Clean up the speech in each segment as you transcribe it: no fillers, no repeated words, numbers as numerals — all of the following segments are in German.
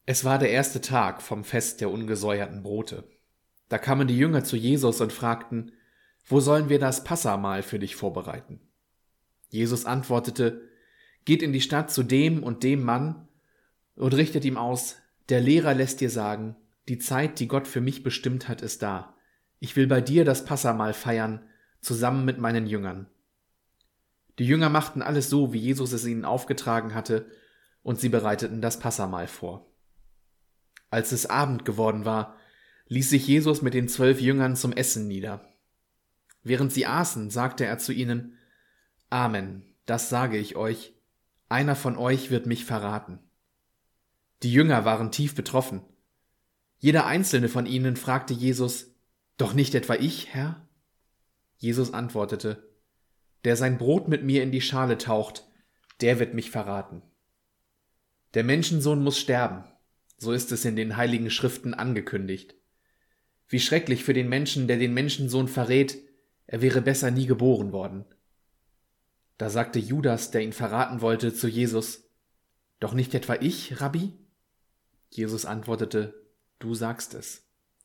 Es war der erste Tag vom Fest der ungesäuerten Brote. Da kamen die Jünger zu Jesus und fragten: Wo sollen wir das Passahmahl für dich vorbereiten? Jesus antwortete: Geht in die Stadt zu dem und dem Mann und richtet ihm aus: Der Lehrer lässt dir sagen, die Zeit, die Gott für mich bestimmt hat, ist da. Ich will bei dir das Passahmahl feiern, zusammen mit meinen Jüngern. Die Jünger machten alles so, wie Jesus es ihnen aufgetragen hatte, und sie bereiteten das Passahmahl vor. Als es Abend geworden war, ließ sich Jesus mit den 12 Jüngern zum Essen nieder. Während sie aßen, sagte er zu ihnen: Amen, das sage ich euch, einer von euch wird mich verraten. Die Jünger waren tief betroffen. Jeder einzelne von ihnen fragte Jesus: Doch nicht etwa ich, Herr? Jesus antwortete: Der sein Brot mit mir in die Schale taucht, der wird mich verraten. Der Menschensohn muss sterben, so ist es in den heiligen Schriften angekündigt. Wie schrecklich für den Menschen, der den Menschensohn verrät, er wäre besser nie geboren worden. Da sagte Judas, der ihn verraten wollte, zu Jesus: Doch nicht etwa ich, Rabbi? Jesus antwortete: Du sagst es.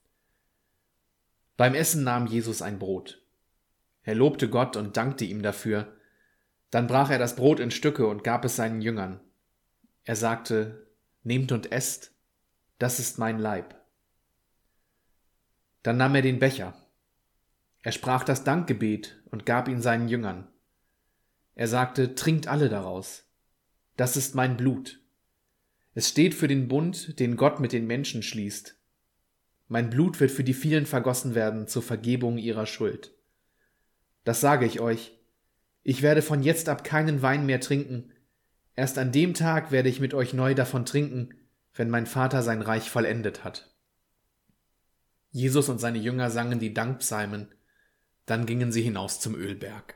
Beim Essen nahm Jesus ein Brot. Er lobte Gott und dankte ihm dafür. Dann brach er das Brot in Stücke und gab es seinen Jüngern. Er sagte: Nehmt und esst, das ist mein Leib. Dann nahm er den Becher. Er sprach das Dankgebet und gab ihn seinen Jüngern. Er sagte: Trinkt alle daraus. Das ist mein Blut. Es steht für den Bund, den Gott mit den Menschen schließt. Mein Blut wird für die vielen vergossen werden zur Vergebung ihrer Schuld. Das sage ich euch: Ich werde von jetzt ab keinen Wein mehr trinken. Erst an dem Tag werde ich mit euch neu davon trinken, wenn mein Vater sein Reich vollendet hat. Jesus und seine Jünger sangen die Dankpsalmen. Dann gingen sie hinaus zum Ölberg.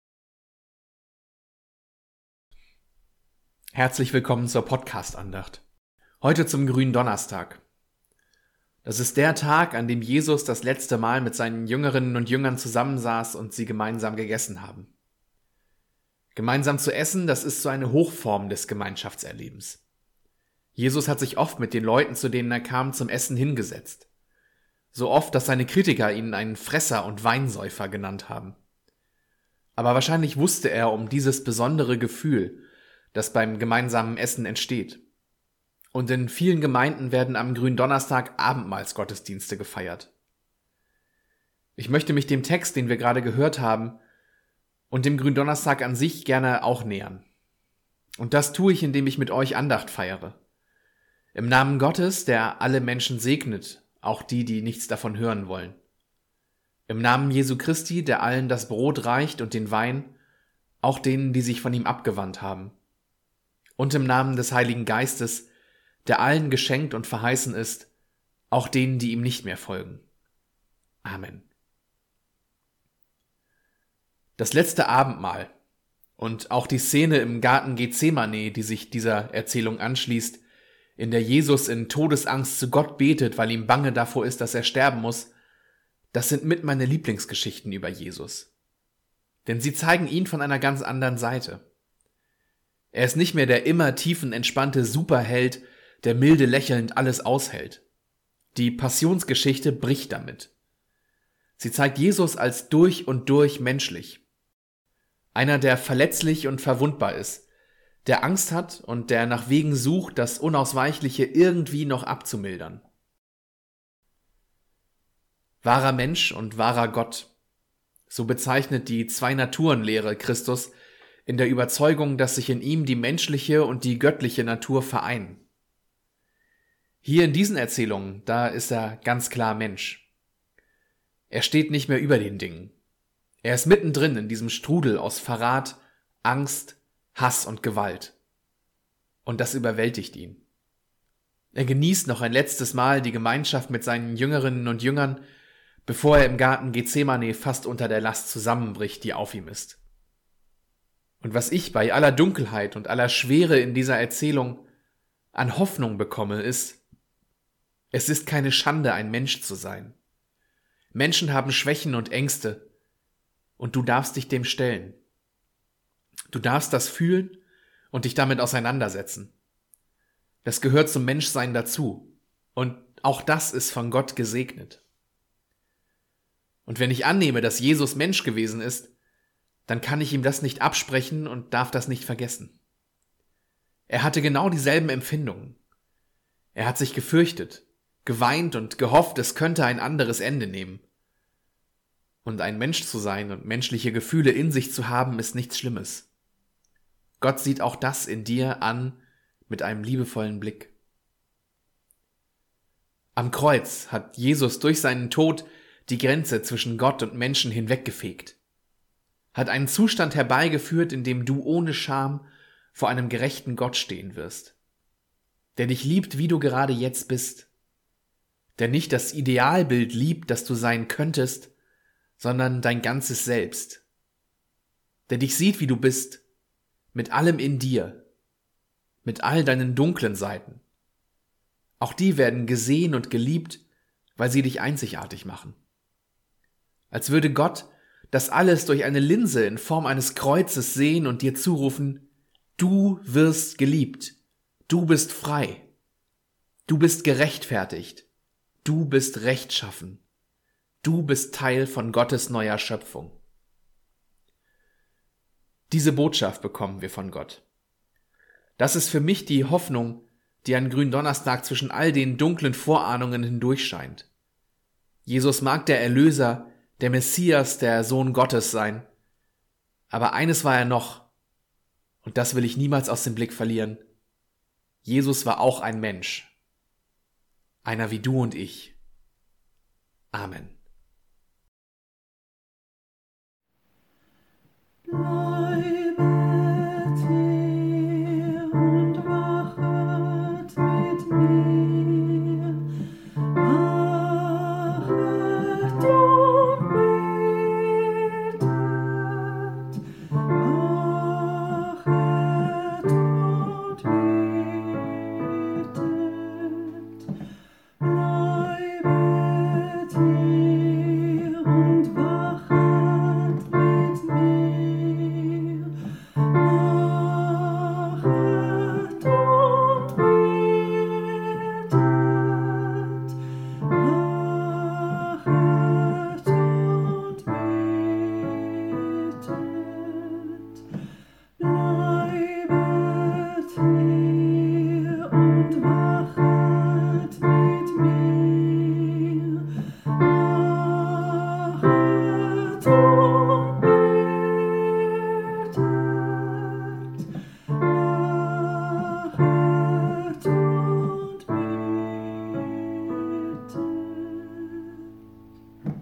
Herzlich willkommen zur Podcast-Andacht. Heute zum Gründonnerstag. Das ist der Tag, an dem Jesus das letzte Mal mit seinen Jüngerinnen und Jüngern zusammensaß und sie gemeinsam gegessen haben. Gemeinsam zu essen, das ist so eine Hochform des Gemeinschaftserlebens. Jesus hat sich oft mit den Leuten, zu denen er kam, zum Essen hingesetzt. So oft, dass seine Kritiker ihn einen Fresser und Weinsäufer genannt haben. Aber wahrscheinlich wusste er um dieses besondere Gefühl, das beim gemeinsamen Essen entsteht. Und in vielen Gemeinden werden am Gründonnerstag Abendmahlsgottesdienste gefeiert. Ich möchte mich dem Text, den wir gerade gehört haben, und dem Gründonnerstag an sich gerne auch nähern. Und das tue ich, indem ich mit euch Andacht feiere. Im Namen Gottes, der alle Menschen segnet, auch die, die nichts davon hören wollen. Im Namen Jesu Christi, der allen das Brot reicht und den Wein, auch denen, die sich von ihm abgewandt haben. Und im Namen des Heiligen Geistes, der allen geschenkt und verheißen ist, auch denen, die ihm nicht mehr folgen. Amen. Das letzte Abendmahl und auch die Szene im Garten Gethsemane, die sich dieser Erzählung anschließt, in der Jesus in Todesangst zu Gott betet, weil ihm bange davor ist, dass er sterben muss, das sind mit meine Lieblingsgeschichten über Jesus. Denn sie zeigen ihn von einer ganz anderen Seite. Er ist nicht mehr der immer tiefenentspannte Superheld, der milde lächelnd alles aushält. Die Passionsgeschichte bricht damit. Sie zeigt Jesus als durch und durch menschlich. Einer, der verletzlich und verwundbar ist, der Angst hat und der nach Wegen sucht, das Unausweichliche irgendwie noch abzumildern. Wahrer Mensch und wahrer Gott. So bezeichnet die Zwei-Naturen-Lehre Christus in der Überzeugung, dass sich in ihm die menschliche und die göttliche Natur vereinen. Hier in diesen Erzählungen, da ist er ganz klar Mensch. Er steht nicht mehr über den Dingen. Er ist mittendrin in diesem Strudel aus Verrat, Angst, Hass und Gewalt. Und das überwältigt ihn. Er genießt noch ein letztes Mal die Gemeinschaft mit seinen Jüngerinnen und Jüngern, bevor er im Garten Gethsemane fast unter der Last zusammenbricht, die auf ihm ist. Und was ich bei aller Dunkelheit und aller Schwere in dieser Erzählung an Hoffnung bekomme, ist: Es ist keine Schande, ein Mensch zu sein. Menschen haben Schwächen und Ängste, und du darfst dich dem stellen. Du darfst das fühlen und dich damit auseinandersetzen. Das gehört zum Menschsein dazu. Und auch das ist von Gott gesegnet. Und wenn ich annehme, dass Jesus Mensch gewesen ist, dann kann ich ihm das nicht absprechen und darf das nicht vergessen. Er hatte genau dieselben Empfindungen. Er hat sich gefürchtet, geweint und gehofft, es könnte ein anderes Ende nehmen. Und ein Mensch zu sein und menschliche Gefühle in sich zu haben, ist nichts Schlimmes. Gott sieht auch das in dir an mit einem liebevollen Blick. Am Kreuz hat Jesus durch seinen Tod die Grenze zwischen Gott und Menschen hinweggefegt, hat einen Zustand herbeigeführt, in dem du ohne Scham vor einem gerechten Gott stehen wirst, der dich liebt, wie du gerade jetzt bist, der nicht das Idealbild liebt, das du sein könntest, sondern dein ganzes Selbst, der dich sieht, wie du bist, mit allem in dir, mit all deinen dunklen Seiten. Auch die werden gesehen und geliebt, weil sie dich einzigartig machen. Als würde Gott das alles durch eine Linse in Form eines Kreuzes sehen und dir zurufen: Du wirst geliebt, du bist frei, du bist gerechtfertigt, du bist rechtschaffen, du bist Teil von Gottes neuer Schöpfung. Diese Botschaft bekommen wir von Gott. Das ist für mich die Hoffnung, die an Gründonnerstag zwischen all den dunklen Vorahnungen hindurchscheint. Jesus mag der Erlöser, der Messias, der Sohn Gottes sein. Aber eines war er noch, und das will ich niemals aus dem Blick verlieren. Jesus war auch ein Mensch. Einer wie du und ich. Amen. Bleibet hier und wachet mit mir, wachet und betet, wachet und betet. Bleibet hier und wachet mit mir, wachet und betet, wachet und betet. Bleibet hier und wachet mit mir, wachet und betet, wachet und betet.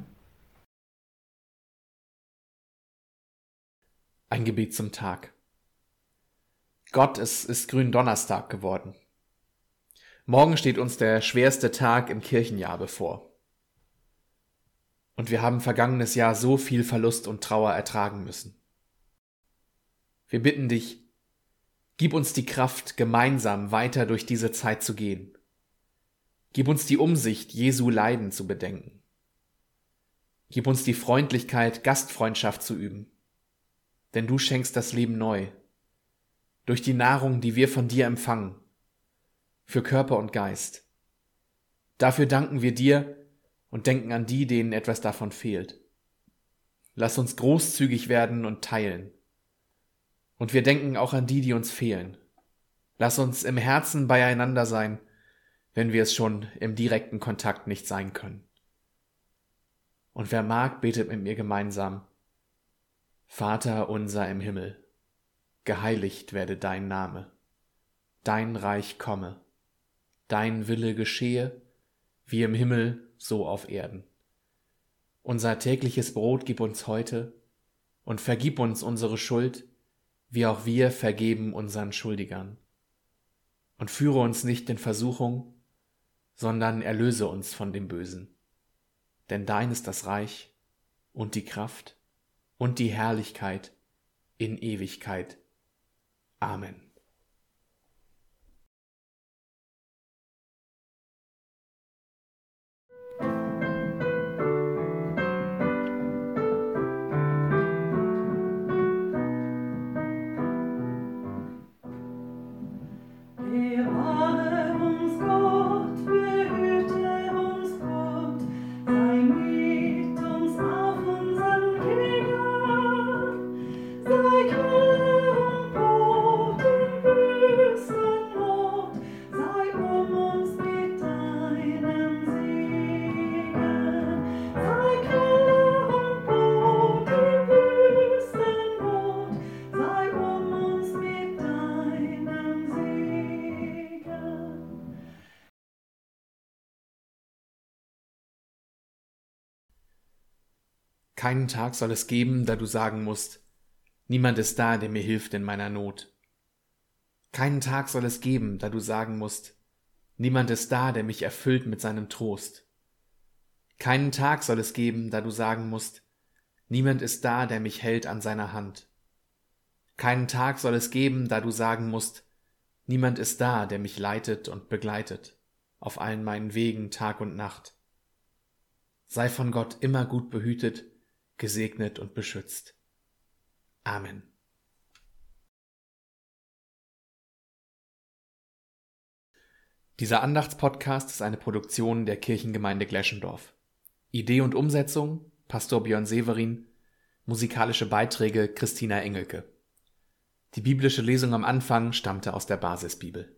Ein Gebet zum Tag. Gott, es ist Gründonnerstag geworden. Morgen steht uns der schwerste Tag im Kirchenjahr bevor. Und wir haben vergangenes Jahr so viel Verlust und Trauer ertragen müssen. Wir bitten dich, gib uns die Kraft, gemeinsam weiter durch diese Zeit zu gehen. Gib uns die Umsicht, Jesu Leiden zu bedenken. Gib uns die Freundlichkeit, Gastfreundschaft zu üben. Denn du schenkst das Leben neu. Durch die Nahrung, die wir von dir empfangen. Für Körper und Geist. Dafür danken wir dir und denken an die, denen etwas davon fehlt. Lass uns großzügig werden und teilen. Und wir denken auch an die, die uns fehlen. Lass uns im Herzen beieinander sein, wenn wir es schon im direkten Kontakt nicht sein können. Und wer mag, betet mit mir gemeinsam: Vater unser im Himmel, geheiligt werde dein Name, dein Reich komme, dein Wille geschehe, wie im Himmel, so auf Erden. Unser tägliches Brot gib uns heute und vergib uns unsere Schuld, wie auch wir vergeben unseren Schuldigern. Und führe uns nicht in Versuchung, sondern erlöse uns von dem Bösen. Denn dein ist das Reich und die Kraft und die Herrlichkeit in Ewigkeit. Amen. Bewahre Keinen Tag soll es geben, da du sagen musst, niemand ist da, der mir hilft in meiner Not. Keinen Tag soll es geben, da du sagen musst, niemand ist da, der mich erfüllt mit seinem Trost. Keinen Tag soll es geben, da du sagen musst, niemand ist da, der mich hält an seiner Hand. Keinen Tag soll es geben, da du sagen musst, niemand ist da, der mich leitet und begleitet, auf allen meinen Wegen Tag und Nacht. Sei von Gott immer gut behütet, gesegnet und beschützt. Amen. Dieser Andachtspodcast ist eine Produktion der Kirchengemeinde Gleschendorf. Idee und Umsetzung Pastor Björn Severin, musikalische Beiträge Christina Engelke. Die biblische Lesung am Anfang stammte aus der Basisbibel.